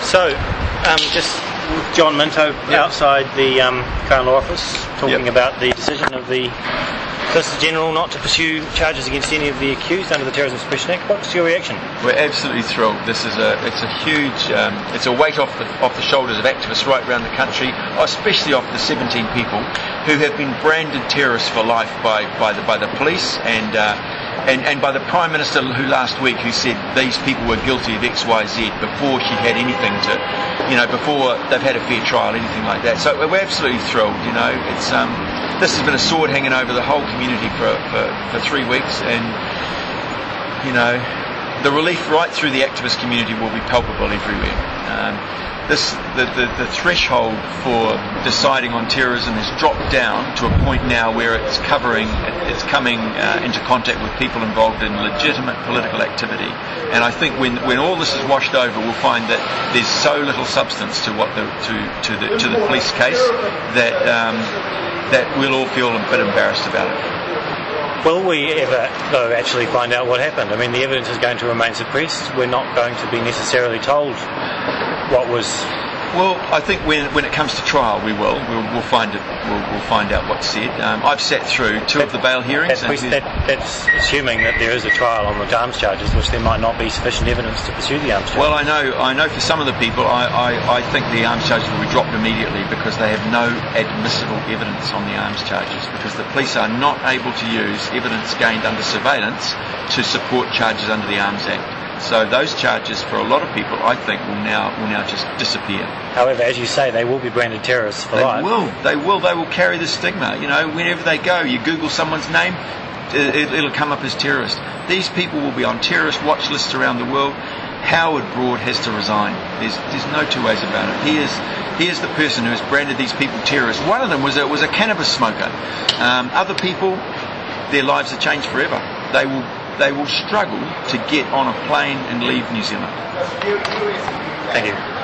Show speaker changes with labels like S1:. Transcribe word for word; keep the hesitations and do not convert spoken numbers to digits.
S1: So, um, just John Minto
S2: Yep.
S1: outside the um, Crown Law Office talking
S2: Yep.
S1: about the decision of the Solicitor General not to pursue charges against any of the accused under the Terrorism Suppression Act. What's your reaction?
S2: We're absolutely thrilled. This is a it's a huge um, it's a weight off the off the shoulders of activists right around the country, especially off the seventeen people who have been branded terrorists for life by by the by the police and. Uh, And, and by the Prime Minister who last week who said these people were guilty of X, Y, Z before she had anything to, you know, before they've had a fair trial, anything like that. So we're absolutely thrilled, you know. It's um, this has been a sword hanging over the whole community for, for, for three weeks and, you know, the relief right through the activist community will be palpable everywhere. Um, This, the, the, the threshold for deciding on terrorism has dropped down to a point now where it's covering, it's coming uh, into contact with people involved in legitimate political activity. And I think when, when all this is washed over, we'll find that there's so little substance to what the to, to the to the police case that um, that we'll all feel a bit embarrassed about it.
S1: Will we ever, though, actually find out what happened? I mean, the evidence is going to remain suppressed. We're not going to be necessarily told what was...
S2: Well, I think when when it comes to trial, we will. We'll, we'll find it. We'll, we'll find out what's said. Um, I've sat through two
S1: that,
S2: of the bail hearings.
S1: That, that, that's assuming that there is a trial on the arms charges, which there might not be sufficient evidence to pursue the arms charges.
S2: Well, I know. I know for some of the people, I, I, I think the arms charges will be dropped immediately because they have no admissible evidence on the arms charges because the police are not able to use evidence gained under surveillance to support charges under the Arms Act. So those charges for a lot of people, I think, will now will now just disappear.
S1: However, as you say, they will be branded terrorists for
S2: they
S1: life.
S2: They will. They will. They will carry the stigma. You know, wherever they go, you Google someone's name, it, it'll come up as terrorist. These people will be on terrorist watch lists around the world. Howard Broad has to resign. There's there's no two ways about it. He is he is the person who has branded these people terrorists. One of them was a was a cannabis smoker. Um, other people, their lives are changed forever. They will. They will struggle to get on a plane and leave New Zealand.
S1: Thank you.